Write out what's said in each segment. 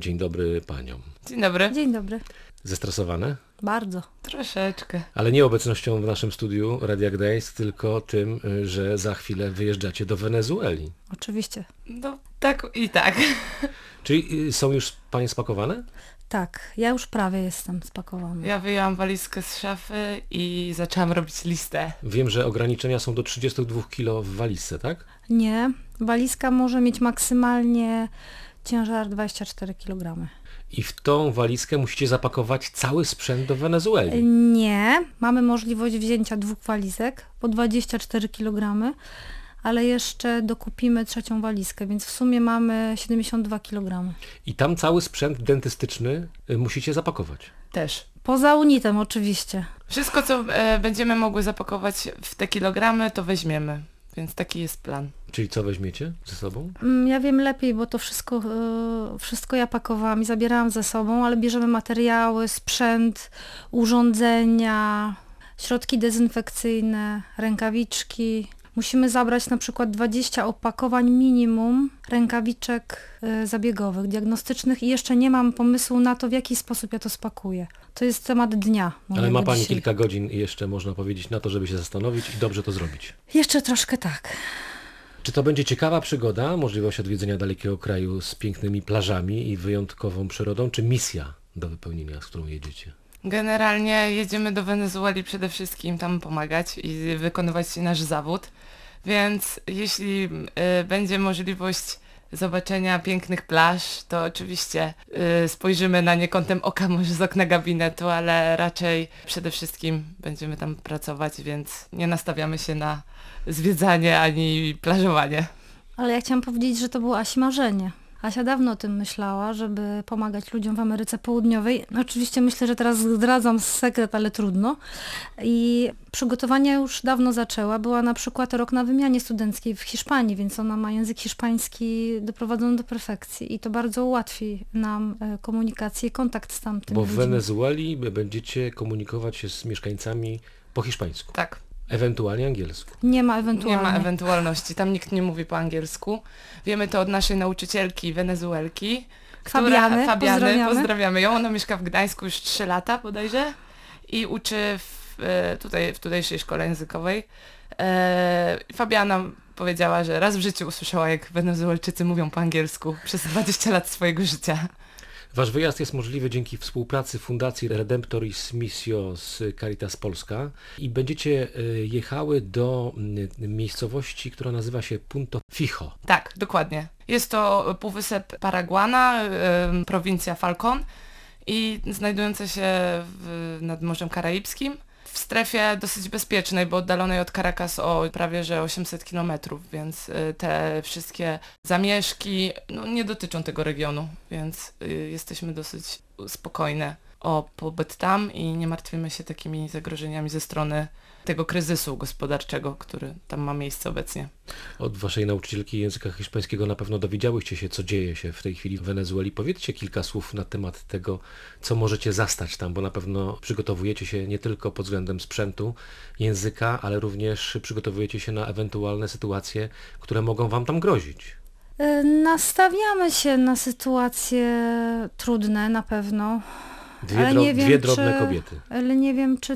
Dzień dobry paniom. Dzień dobry. Dzień dobry. Zestresowane? Bardzo. Troszeczkę. Ale nie obecnością w naszym studiu Radia Gdańsk, tylko tym, że za chwilę wyjeżdżacie do Wenezueli. Oczywiście. No tak i tak. Czyli są już panie spakowane? Tak, ja już prawie jestem spakowana. Ja wyjęłam walizkę z szafy i zaczęłam robić listę. Wiem, że ograniczenia są do 32 kg w walizce, tak? Nie, walizka może mieć maksymalnie ciężar 24 kg. I w tą walizkę musicie zapakować cały sprzęt do Wenezueli. Nie, mamy możliwość wzięcia 2 walizek po 24 kg, ale jeszcze dokupimy trzecią walizkę, więc w sumie mamy 72 kg. I tam cały sprzęt dentystyczny musicie zapakować. Też. Poza unitem oczywiście. Wszystko, co będziemy mogły zapakować w te kilogramy, to weźmiemy. Więc taki jest plan. Czyli co weźmiecie ze sobą? Ja wiem lepiej, bo to wszystko ja pakowałam i zabierałam ze sobą, ale bierzemy materiały, sprzęt, urządzenia, środki dezynfekcyjne, rękawiczki. Musimy zabrać na przykład 20 opakowań minimum rękawiczek zabiegowych, diagnostycznych i jeszcze nie mam pomysłu na to, w jaki sposób ja to spakuję. To jest temat dnia. Ale ma pani dzisiaj. kilka godzin jeszcze, można powiedzieć, na to, żeby się zastanowić i dobrze to zrobić. Jeszcze troszkę tak. Czy to będzie ciekawa przygoda, możliwość odwiedzenia dalekiego kraju z pięknymi plażami i wyjątkową przyrodą, czy misja do wypełnienia, z którą jedziecie? Generalnie jedziemy do Wenezueli przede wszystkim tam pomagać i wykonywać nasz zawód. Więc jeśli będzie możliwość zobaczenia pięknych plaż, to oczywiście spojrzymy na nie kątem oka, może z okna gabinetu, ale raczej przede wszystkim będziemy tam pracować, więc nie nastawiamy się na zwiedzanie ani plażowanie. Ale ja chciałam powiedzieć, że to było Asi marzenie. Asia dawno o tym myślała, żeby pomagać ludziom w Ameryce Południowej. No oczywiście myślę, że teraz zdradzam sekret, ale trudno. I przygotowania już dawno zaczęła. Była na przykład rok na wymianie studenckiej w Hiszpanii, więc ona ma język hiszpański doprowadzony do perfekcji. I to bardzo ułatwi nam komunikację i kontakt z tamtymi Bo w ludźmi. Wenezueli będziecie komunikować się z mieszkańcami po hiszpańsku, Tak. ewentualnie angielsku. Nie ma Nie ewentualnie. ma ewentualności, tam nikt nie mówi po angielsku. Wiemy to od naszej nauczycielki Wenezuelki, Fabiany, Fabiany, pozdrawiamy. pozdrawiamy ją. Ona mieszka w Gdańsku już 3 lata bodajże i uczy w tutejszej szkole językowej. Fabiana powiedziała, że raz w życiu usłyszała, jak Wenezuelczycy mówią po angielsku przez 20 lat swojego życia. Wasz wyjazd jest możliwy dzięki współpracy Fundacji Redemptoris Missio z Caritas Polska i będziecie jechały do miejscowości, która nazywa się Punto Fijo. Tak, dokładnie. Jest to półwysep Paraguana, prowincja Falcón i znajdująca się nad Morzem Karaibskim. W strefie dosyć bezpiecznej, bo oddalonej od Caracas o prawie że 800 km, więc te wszystkie zamieszki nie dotyczą tego regionu, więc jesteśmy dosyć spokojne o pobyt tam i nie martwimy się takimi zagrożeniami ze strony tego kryzysu gospodarczego, który tam ma miejsce obecnie. Od waszej nauczycielki języka hiszpańskiego na pewno dowiedziałyście się, co dzieje się w tej chwili w Wenezueli. Powiedzcie kilka słów na temat tego, co możecie zastać tam, bo na pewno przygotowujecie się nie tylko pod względem sprzętu, języka, ale również przygotowujecie się na ewentualne sytuacje, które mogą wam tam grozić. Nastawiamy się na sytuacje trudne na pewno. Dwie drobne kobiety. Ale nie wiem, czy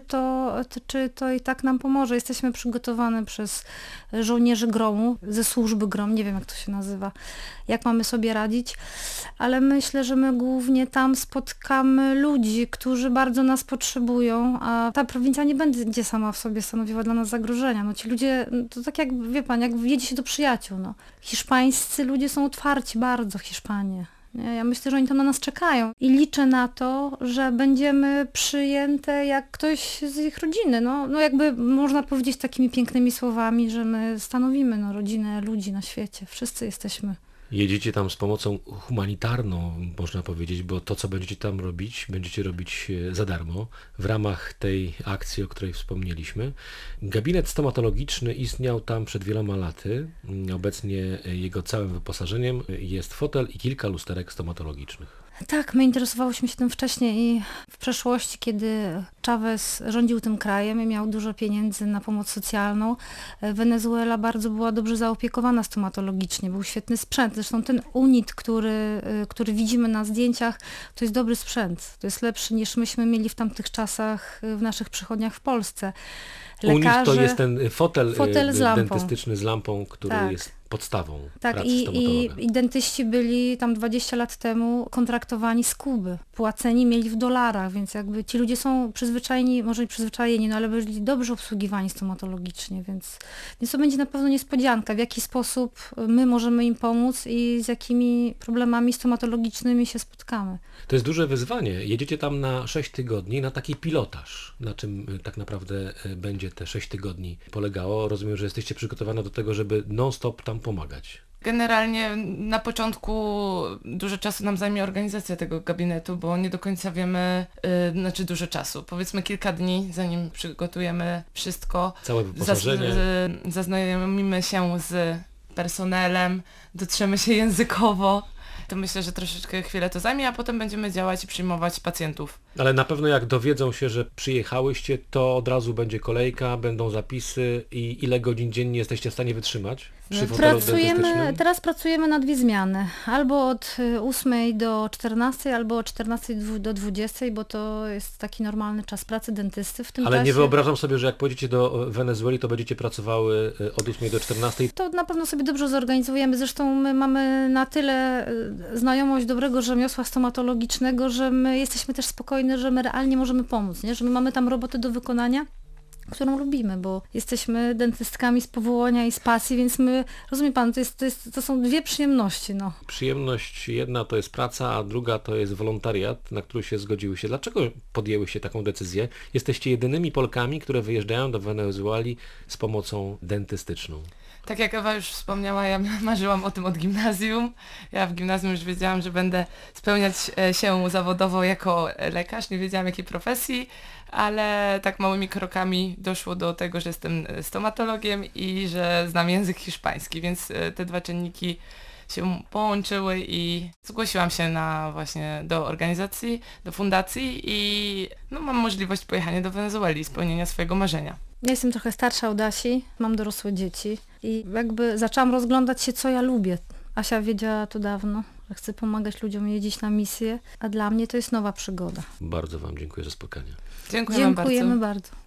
to i tak nam pomoże. Jesteśmy przygotowane przez żołnierzy gromu, ze służby GROM, nie wiem jak to się nazywa, jak mamy sobie radzić, ale myślę, że my głównie tam spotkamy ludzi, którzy bardzo nas potrzebują, a ta prowincja nie będzie sama w sobie stanowiła dla nas zagrożenia. No ci ludzie, to tak jak, wie pan, jak jedzie się do przyjaciół, no. Hiszpańscy ludzie są otwarci bardzo, Hiszpanie. Ja myślę, że oni tam na nas czekają i liczę na to, że będziemy przyjęte jak ktoś z ich rodziny. No jakby można powiedzieć takimi pięknymi słowami, że my stanowimy rodzinę ludzi na świecie. Wszyscy jesteśmy. Jedziecie tam z pomocą humanitarną, można powiedzieć, bo to, co będziecie robić za darmo w ramach tej akcji, o której wspomnieliśmy. Gabinet stomatologiczny istniał tam przed wieloma laty. Obecnie jego całym wyposażeniem jest fotel i kilka lusterek stomatologicznych. Tak, my interesowałyśmy się tym wcześniej i w przeszłości, kiedy Chavez rządził tym krajem i miał dużo pieniędzy na pomoc socjalną. Wenezuela bardzo była dobrze zaopiekowana stomatologicznie, był świetny sprzęt. Zresztą ten unit, który widzimy na zdjęciach, to jest dobry sprzęt. To jest lepszy niż myśmy mieli w tamtych czasach w naszych przychodniach w Polsce. Unit to jest ten fotel z lampą. dentystyczny z lampą, który jest podstawą pracy stomatologa. I dentyści byli tam 20 lat temu kontraktowani z Kuby. Płaceni mieli w dolarach, więc jakby ci ludzie są przyzwyczajeni, może nie przyzwyczajeni, no ale byli dobrze obsługiwani stomatologicznie, więc to będzie na pewno niespodzianka, w jaki sposób my możemy im pomóc i z jakimi problemami stomatologicznymi się spotkamy. To jest duże wyzwanie. Jedziecie tam na 6 tygodni na taki pilotaż. Na czym tak naprawdę będzie te 6 tygodni polegało? Rozumiem, że jesteście przygotowane do tego, żeby non-stop tam pomagać. Generalnie na początku dużo czasu nam zajmie organizacja tego gabinetu, bo nie do końca wiemy, dużo czasu. Powiedzmy kilka dni, zanim przygotujemy wszystko. Całe wyposażenie. Zaznajomimy się z personelem, dotrzemy się językowo. To myślę, że troszeczkę chwilę to zajmie, a potem będziemy działać i przyjmować pacjentów. Ale na pewno jak dowiedzą się, że przyjechałyście, to od razu będzie kolejka, będą zapisy i ile godzin dziennie jesteście w stanie wytrzymać przy fotelu dentystycznym? Teraz pracujemy na 2 zmiany. Albo od 8 do 14, albo od 14 do 20, bo to jest taki normalny czas pracy dentysty w tym Ale czasie. nie wyobrażam sobie, że jak pojedziecie do Wenezueli, to będziecie pracowały od 8 do 14. To na pewno sobie dobrze zorganizujemy. Zresztą my mamy na tyle znajomość dobrego rzemiosła stomatologicznego, że my jesteśmy też spokojni, że my realnie możemy pomóc, nie? Że my mamy tam robotę do wykonania, którą lubimy, bo jesteśmy dentystkami z powołania i z pasji, więc my, rozumie pan, to są 2 przyjemności. No. Przyjemność jedna to jest praca, a druga to jest wolontariat, na który się zgodziłyście. Dlaczego podjęłyście taką decyzję? Jesteście jedynymi Polkami, które wyjeżdżają do Wenezueli z pomocą dentystyczną. Tak jak Ewa już wspomniała, ja marzyłam o tym od gimnazjum. Ja w gimnazjum już wiedziałam, że będę spełniać się zawodowo jako lekarz, nie wiedziałam jakiej profesji, ale tak małymi krokami doszło do tego, że jestem stomatologiem i że znam język hiszpański, więc te 2 czynniki się połączyły i zgłosiłam się właśnie do organizacji, do fundacji i mam możliwość pojechania do Wenezueli, spełnienia swojego marzenia. Ja jestem trochę starsza od Asi, mam dorosłe dzieci i jakby zaczęłam rozglądać się, co ja lubię. Asia wiedziała to dawno, że chcę pomagać ludziom jeździć na misję, a dla mnie to jest nowa przygoda. Bardzo Wam dziękuję za spotkanie. Dziękujemy bardzo. Dziękujemy bardzo.